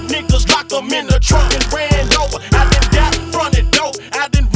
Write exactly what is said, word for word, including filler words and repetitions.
Niggas lock them in the trunk and ran over. I done got fronted dope. I done